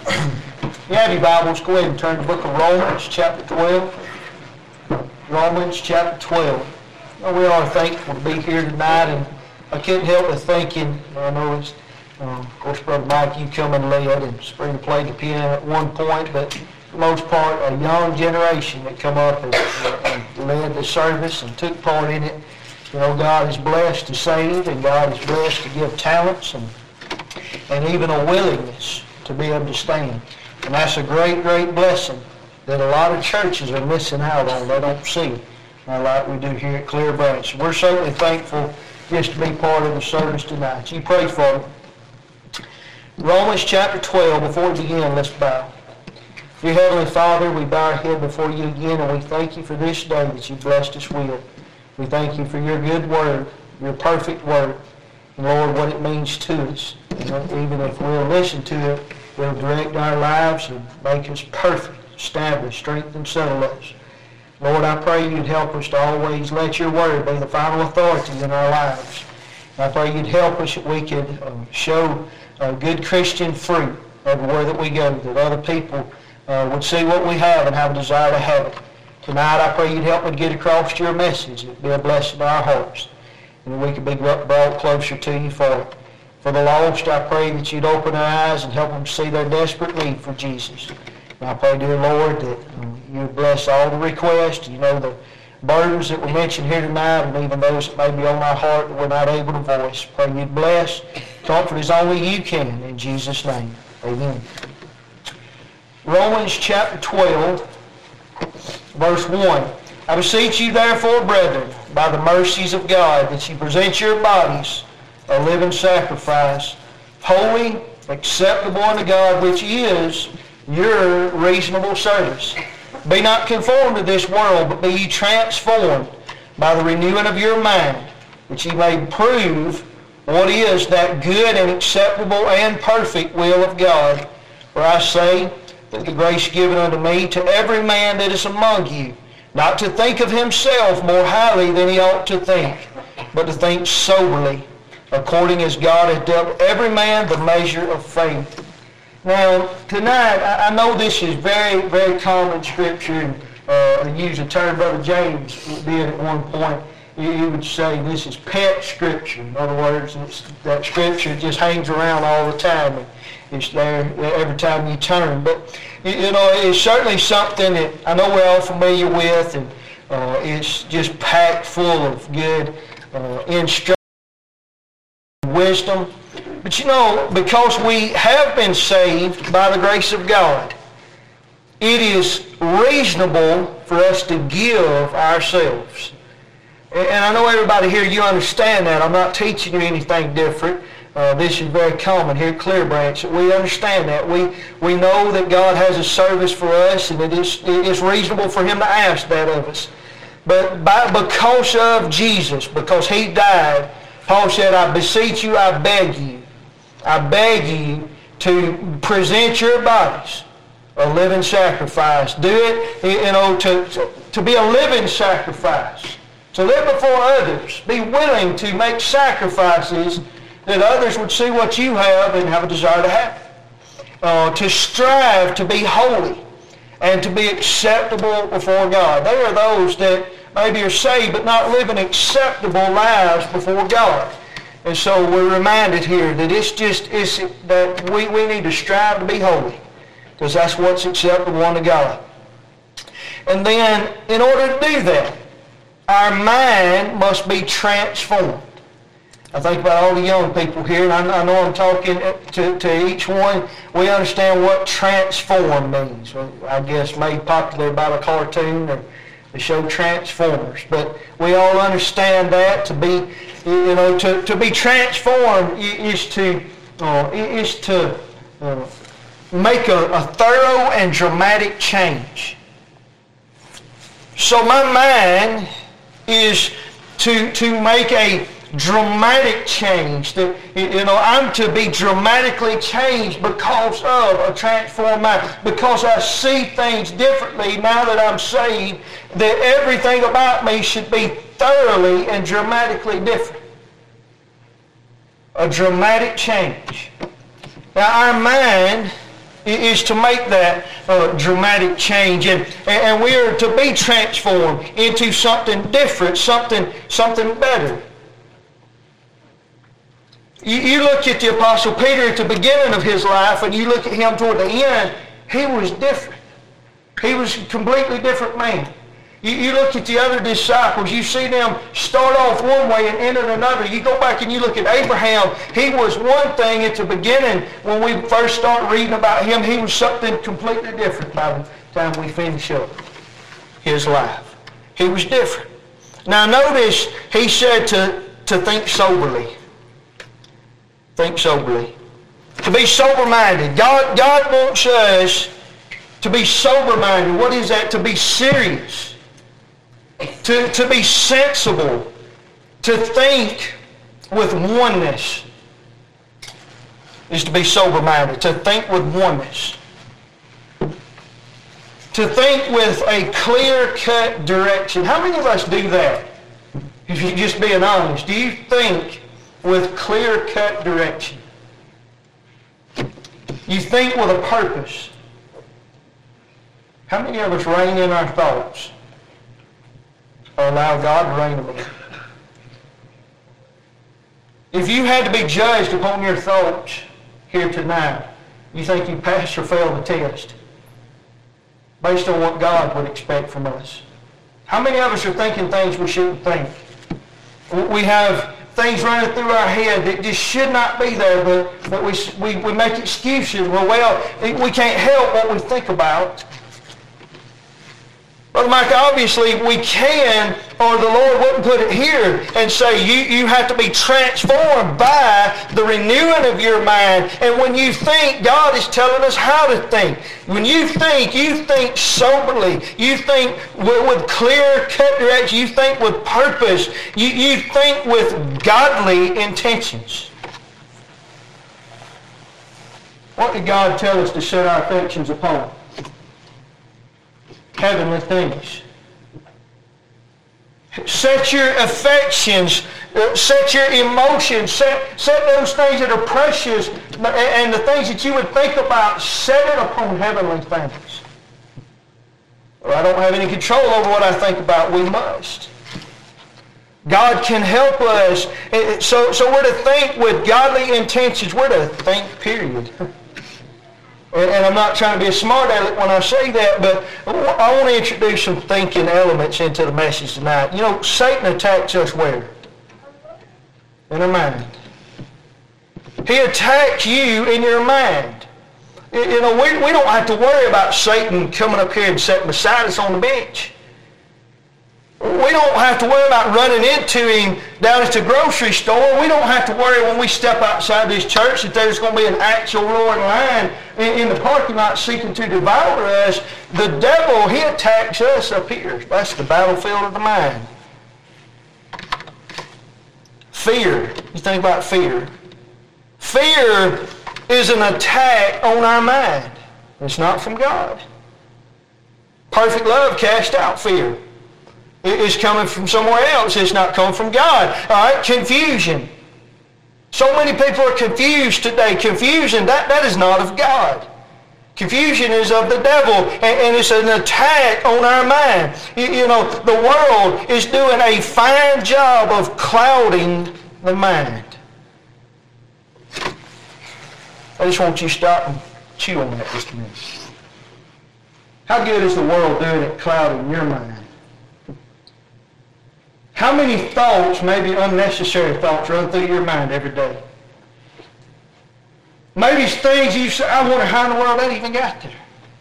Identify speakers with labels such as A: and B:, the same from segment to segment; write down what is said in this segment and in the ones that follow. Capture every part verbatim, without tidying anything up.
A: You have your Bibles, go ahead and turn to the book of Romans, chapter twelve. Romans, chapter twelve. Well, we are thankful to be here tonight, and I couldn't help but thinking, I know it's, um, of course, Brother Mike, you come and led, and Spring played the piano at one point, but for the most part, a young generation that come up and, and led the service and took part in it. You know, God is blessed to save, and God is blessed to give talents and, and even a willingness to be able to stand. And that's a great, great blessing that a lot of churches are missing out on. They don't see uh, like we do here at Clear Branch. We're certainly thankful just to be part of the service tonight. You pray for me. Romans chapter twelve, before we begin, let's bow. Dear Heavenly Father, we bow our head before you again, and we thank you for this day that you blessed us with. We thank you for your good word, your perfect word, and Lord, what it means to us. And even if we'll listen to it, it'll direct our lives and make us perfect, establish, strengthen, settle us. Lord, I pray you'd help us to always let your word be the final authority in our lives. I pray you'd help us that we could uh, show uh, good Christian fruit everywhere that we go, that other people uh, would see what we have and have a desire to have it. Tonight, I pray you'd help me to get across your message. It'd be a blessing to our hearts, and we could be brought closer to you for it. For the lost, I pray that you'd open their eyes and help them see their desperate need for Jesus. And I pray, dear Lord, that you bless all the requests. You know the burdens that we mentioned here tonight, and even those that may be on our heart that we're not able to voice. Pray you'd bless, comfort as only you can. In Jesus' name, amen. Romans chapter twelve, verse one. I beseech you therefore, brethren, by the mercies of God, that you present your bodies a living sacrifice, holy, acceptable unto God, which is your reasonable service. Be not conformed to this world, but be ye transformed by the renewing of your mind, that ye may prove what is that good and acceptable and perfect will of God. For I say that the grace given unto me to every man that is among you, not to think of himself more highly than he ought to think, but to think soberly, according as God hath dealt every man the measure of faith. Now, tonight, I know this is very, very common scripture, and uh, I use a term Brother James did at one point. He would say this is pet scripture. In other words, it's, that scripture just hangs around all the time. And it's there every time you turn. But, you know, it's certainly something that I know we're all familiar with, and uh, it's just packed full of good uh, instruction, wisdom. But you know, because we have been saved by the grace of God, it is reasonable for us to give ourselves. And I know everybody here, you understand that. I'm not teaching you anything different. Uh, this is very common here at Clear Branch. We understand that. We we know that God has a service for us, and it is, it is reasonable for Him to ask that of us. But by, because of Jesus, because He died, Paul said, I beseech you, I beg you, I beg you to present your bodies a living sacrifice. Do it, you know, to, to, to be a living sacrifice. To live before others. Be willing to make sacrifices that others would see what you have and have a desire to have. Uh, to strive to be holy and to be acceptable before God. They are those that maybe are saved but not living acceptable lives before God. And so we're reminded here that it's just it's, that we, we need to strive to be holy, because that's what's acceptable unto God. And then, in order to do that, our mind must be transformed. I think about all the young people here, and I, I know I'm talking to, to each one. We understand what transform means. I guess made popular by the cartoon or the show Transformers. But we all understand that to be, you know, to, to be transformed is to uh, is to uh, make a, a thorough and dramatic change. So my mind is to to make a dramatic change. That, you know, I'm to be dramatically changed because of a transformed mind. Because I see things differently now that I'm saved, that everything about me should be thoroughly and dramatically different. A dramatic change. Now our mind is to make that uh, dramatic change. And, and we are to be transformed into something different, something, something better. You, you look at the Apostle Peter at the beginning of his life, and you look at him toward the end, he was different. He was a completely different man. You, you look at the other disciples, you see them start off one way and end in another. You go back and you look at Abraham, he was one thing at the beginning. When we first start reading about him, he was something completely different by the time we finish up his life. He was different. Now notice, he said to, to think soberly. Think soberly. To be sober-minded. God, God wants us to be sober-minded. What is that? To be serious. To, to be sensible, to think with oneness is to be sober-minded, to think with oneness. To think with a clear-cut direction. How many of us do that? If you're just being honest, do you think with clear-cut direction? You think with a purpose. How many of us rein in our thoughts? Or allow God to reign over them? If you had to be judged upon your thoughts here tonight, you think you passed or failed the test based on what God would expect from us? How many of us are thinking things we shouldn't think? We have things running through our head that just should not be there, but, but we, we, we make excuses. Well, well, we can't help what we think about. Brother Mike, obviously we can, or the Lord wouldn't put it here and say you, you have to be transformed by the renewing of your mind. And when you think, God is telling us how to think. When you think, you think soberly. You think with, with clear-cut direction. You think with purpose. You, you think with godly intentions. What did God tell us to set our affections upon? Heavenly things. Set your affections, uh, set your emotions, set, set those things that are precious and the things that you would think about, set it upon heavenly things. Well, I don't have any control over what I think about. We must. God can help us. So, so we're to think with godly intentions. We're to think, period. And I'm not trying to be a smart aleck when I say that, but I want to introduce some thinking elements into the message tonight. You know, Satan attacks us where? In our mind. He attacks you in your mind. You know, we, we don't have to worry about Satan coming up here and sitting beside us on the bench. We don't have to worry about running into him down at the grocery store. We don't have to worry when we step outside this church that there's going to be an actual roaring lion in, in the parking lot seeking to devour us. The devil, he attacks us up here. That's the battlefield of the mind. Fear. You think about fear. Fear is an attack on our mind. It's not from God. Perfect love casts out fear. It's coming from somewhere else. It's not coming from God. All right, confusion. So many people are confused today. Confusion, that, that is not of God. Confusion is of the devil, and, and it's an attack on our mind. You, you know, the world is doing a fine job of clouding the mind. I just want you to stop and chew on that just a minute. How good is the world doing at clouding your mind? How many thoughts, maybe unnecessary thoughts, run through your mind every day? Maybe it's things you say, I wonder how in the world that even got there.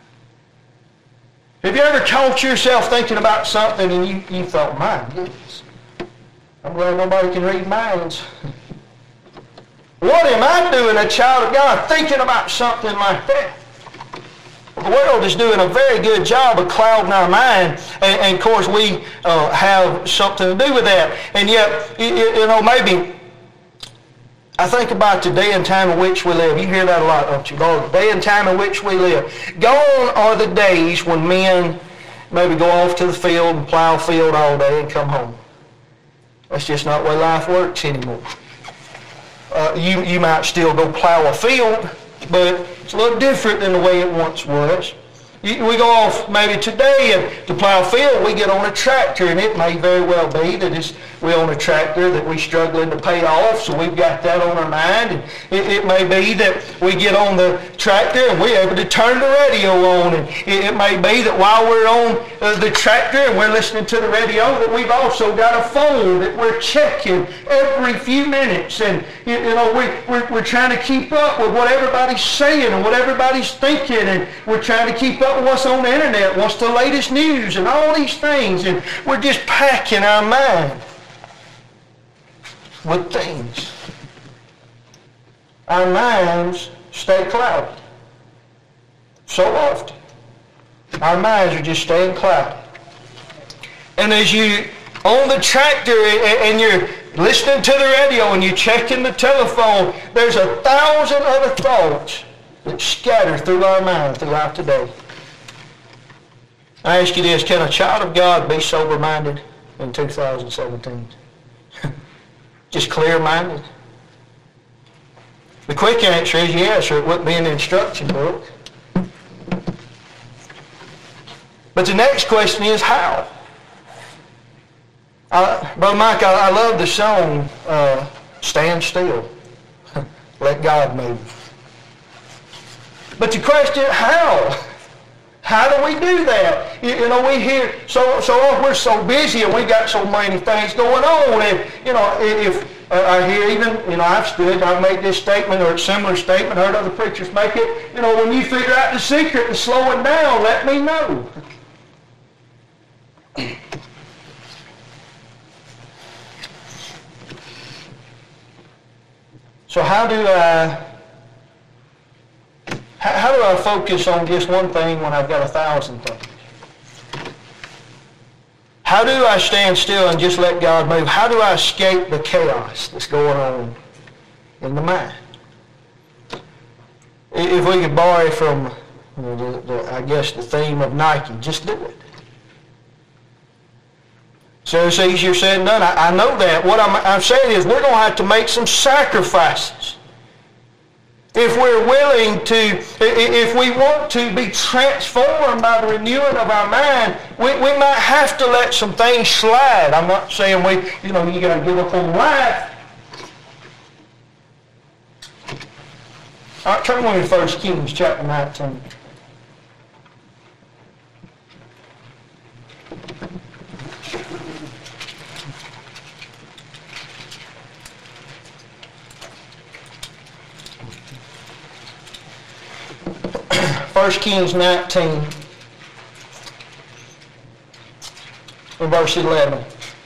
A: Have you ever caught yourself thinking about something and you, you thought, my goodness, I'm glad nobody can read minds. What am I doing, a child of God, thinking about something like that? The world is doing a very good job of clouding our mind, and, and of course we uh, have something to do with that. And yet, you, you know, maybe I think about the day and time in which we live. You hear that a lot, don't you, Lord? The day and time in which we live. Gone are the days when men maybe go off to the field and plow a field all day and come home. That's just not the way life works anymore. Uh, you, you might still go plow a field, but it's a little different than the way it once was. We go off maybe today and to plow field, we get on a tractor, and it may very well be that it's, we own a tractor that we're struggling to pay off, so we've got that on our mind. And it, it may be that we get on the tractor and we're able to turn the radio on, and it, it may be that while we're on uh, the tractor and we're listening to the radio, that we've also got a phone that we're checking every few minutes, and you, you know we, we're, we're trying to keep up with what everybody's saying and what everybody's thinking, and we're trying to keep up with what's on the internet, what's the latest news, and all these things, and we're just packing our mind with things. Our minds stay clouded. So often, our minds are just staying clouded. And as you on the tractor and you're listening to the radio and you're checking the telephone, there's a thousand other thoughts that scatter through our mind throughout the day. I ask you this, can a child of God be sober-minded in two thousand seventeen? Just clear-minded? The quick answer is yes, or it wouldn't be in the instruction book. But the next question is how? Uh, Brother Mike, I, I love the song, uh, Stand Still. Let God move. But the question, how? How do we do that? You, you know, we hear, so so oh, we're so busy and we've got so many things going on. And, you know, if uh, I hear even, you know, I've stood, I've made this statement or a similar statement, heard other preachers make it, you know, when you figure out the secret to slowing down, let me know. So how do I... How do I focus on just one thing when I've got a thousand things? How do I stand still and just let God move? How do I escape the chaos that's going on in the mind? If we could borrow from, you know, the, the, I guess, the theme of Nike, just do it. So it's easier said than done. I, I know that. What I'm, I'm saying is we're going to have to make some sacrifices. If we're willing to, if we want to be transformed by the renewing of our mind, we, we might have to let some things slide. I'm not saying we, you know, you got to give up on life. All right, turn with me to First Kings chapter nineteen. First Kings nineteen, verse eleven.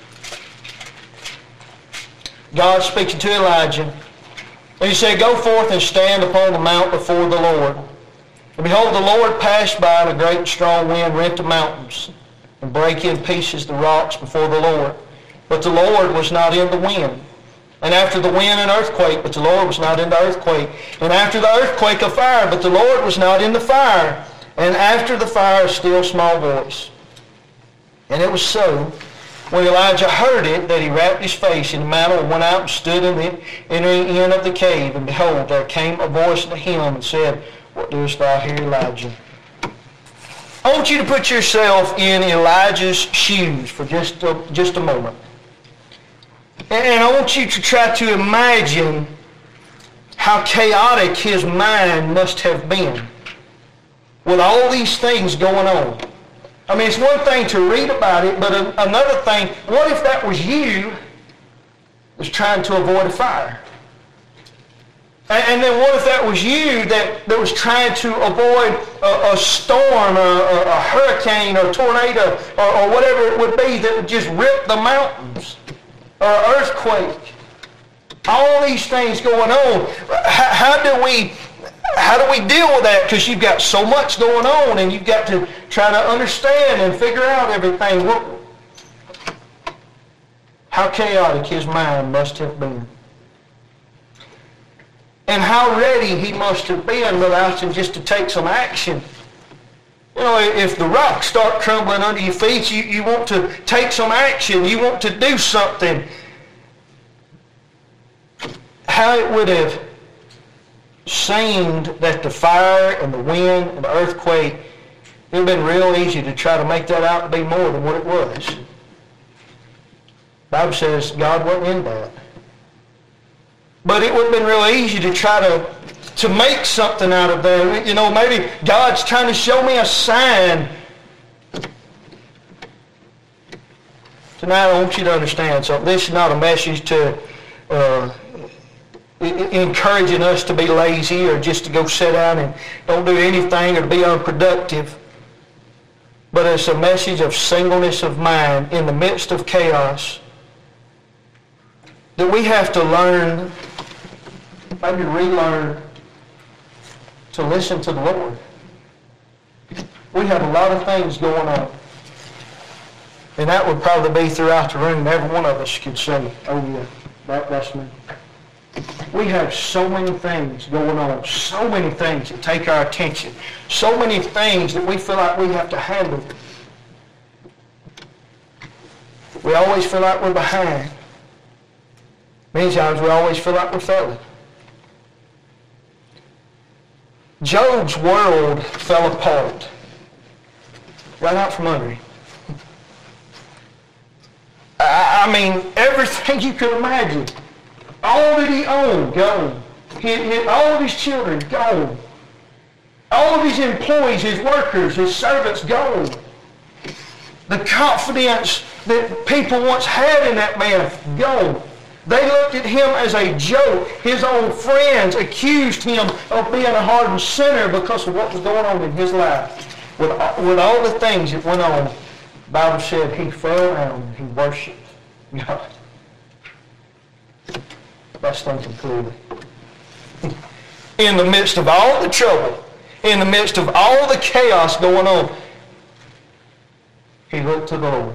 A: God speaking to Elijah, and he said, "Go forth and stand upon the mount before the Lord. And behold, the Lord passed by, and a great and strong wind rent the mountains, and brake in pieces the rocks before the Lord. But the Lord was not in the wind. And after the wind, an earthquake, but the Lord was not in the earthquake. And after the earthquake, a fire, but the Lord was not in the fire. And after the fire, a still small voice." And it was so, when Elijah heard it, that he wrapped his face in the mantle and went out and stood in the entering in of the cave. And behold, there came a voice unto him and said, "What doest thou here, Elijah?" I want you to put yourself in Elijah's shoes for just a, just a moment. And I want you to try to imagine how chaotic his mind must have been with all these things going on. I mean, it's one thing to read about it, but another thing, what if that was you was trying to avoid a fire? And then what if that was you that, that was trying to avoid a, a storm, or a, a hurricane, or a tornado, or, or whatever it would be that would just rip the mountains? Or an earthquake. All these things going on. How, how do we how do we deal with that? Because you've got so much going on, and you've got to try to understand and figure out everything. What, how chaotic his mind must have been. And how ready he must have been without him just to take some action. You know, if the rocks start crumbling under your feet, you, you want to take some action. You want to do something. How it would have seemed that the fire and the wind and the earthquake, it would have been real easy to try to make that out to be more than what it was. The Bible says God wasn't in that. But it would have been real easy to try to, to make something out of that. You know, maybe God's trying to show me a sign. Tonight I want you to understand something. This is not a message to uh, encouraging us to be lazy or just to go sit down and don't do anything or to be unproductive. But it's a message of singleness of mind in the midst of chaos, that we have to learn, maybe relearn, to listen to the Lord. We have a lot of things going on. And that would probably be throughout the room. Every one of us could say, oh yeah, that, that's me. We have so many things going on, so many things that take our attention, so many things that we feel like we have to handle. We always feel like we're behind. Many times we always feel like we're failing. Job's world fell apart right out from under him. I, I mean, everything you could imagine. All that he owned, gone. He, he, all of his children, gone. All of his employees, his workers, his servants, gone. The confidence that people once had in that man, gone. They looked at him as a joke. His own friends accused him of being a hardened sinner because of what was going on in his life. With, with all the things that went on, the Bible said he fell down and he worshiped God. That's thinking clearly. In the midst of all the trouble, in the midst of all the chaos going on, he looked to the Lord.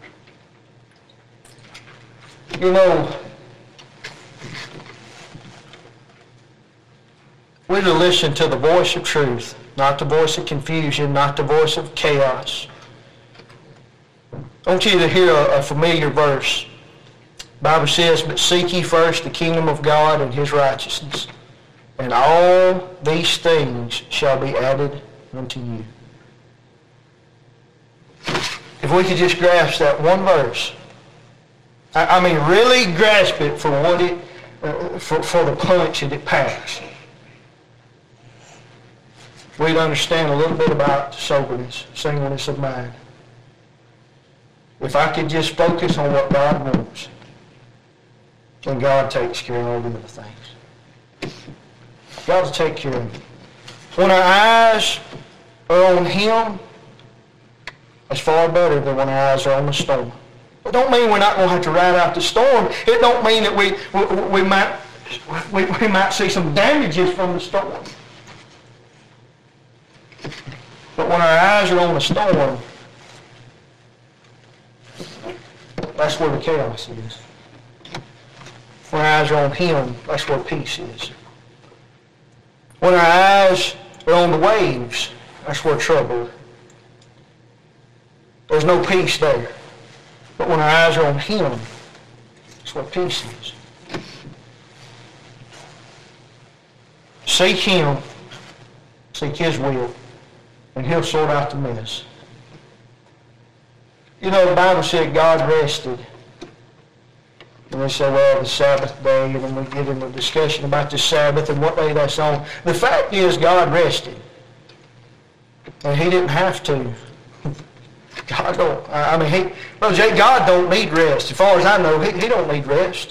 A: You know, we're to listen to the voice of truth, not the voice of confusion, not the voice of chaos. I want you to hear a, a familiar verse. The Bible says, but seek ye first the kingdom of God and his righteousness, and all these things shall be added unto you. If we could just grasp that one verse, I, I mean really grasp it for what it, uh, for, for the punch that it packs, we'd understand a little bit about soberness, singleness of mind. If I could just focus on what God wants, then God takes care of all the other things. God will take care of it. When our eyes are on him, it's far better than when our eyes are on the storm. It don't mean we're not going to have to ride out the storm. It don't mean that we we, we might we, we might see some damages from the storm. But when our eyes are on the storm, that's where the chaos is. When our eyes are on him, that's where peace is. When our eyes are on the waves, that's where trouble is. There's no peace there. But when our eyes are on him, that's where peace is. Seek him, seek his will, and he'll sort out the mess. You know, the Bible said God rested. And we say, well, the Sabbath day, and then we get into a discussion about the Sabbath and what day that's on. The fact is, God rested. And he didn't have to. God don't, I mean, he, Brother Jay, God don't need rest. As far as I know, he, he don't need rest.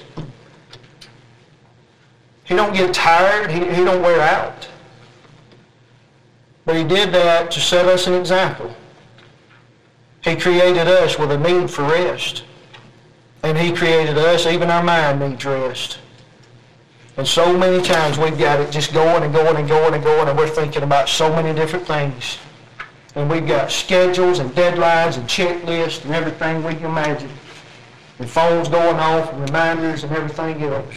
A: He don't get tired. He, he don't wear out. But he did that to set us an example. He created us with a need for rest. And he created us, even our mind needs rest. And so many times we've got it just going and going and going and going, and we're thinking about so many different things. And we've got schedules and deadlines and checklists and everything we can imagine. And phones going off and reminders and everything else.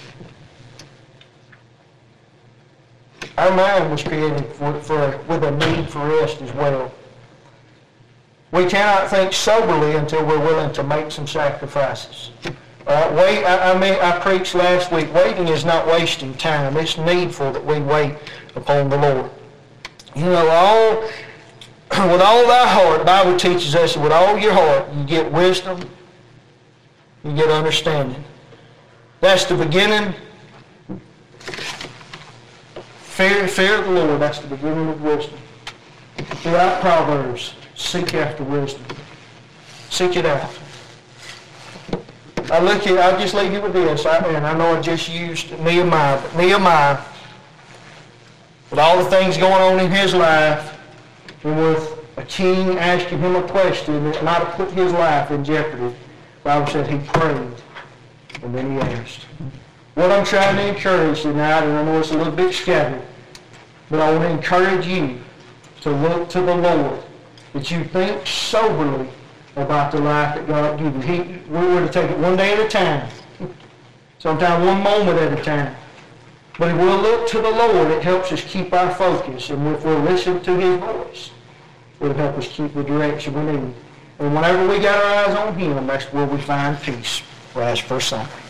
A: Our mind was created for, for, with a need for rest as well. We cannot think soberly until we're willing to make some sacrifices. Uh, wait, I, I mean, I preached last week, waiting is not wasting time. It's needful that we wait upon the Lord. You know, all with all thy heart, the Bible teaches us that with all your heart, you get wisdom, you get understanding. That's the beginning. Fear, fear of the Lord, that's the beginning of wisdom. Throughout Proverbs, seek after wisdom. Seek it out. I look at, I'll just leave you with this, I, and I know I just used Nehemiah, but Nehemiah, with all the things going on in his life, and with a king asking him a question that might have put his life in jeopardy, the Bible said he prayed, and then he asked. What I'm trying to encourage tonight, and I know it's a little bit scattered, but I want to encourage you to look to the Lord, that you think soberly about the life that God gives you. He, we were to take it one day at a time, sometimes one moment at a time. But if we'll look to the Lord, it helps us keep our focus. And if we'll listen to His voice, it'll help us keep the direction we need. And whenever we got our eyes on Him, that's where we find peace. We'll ask for a song.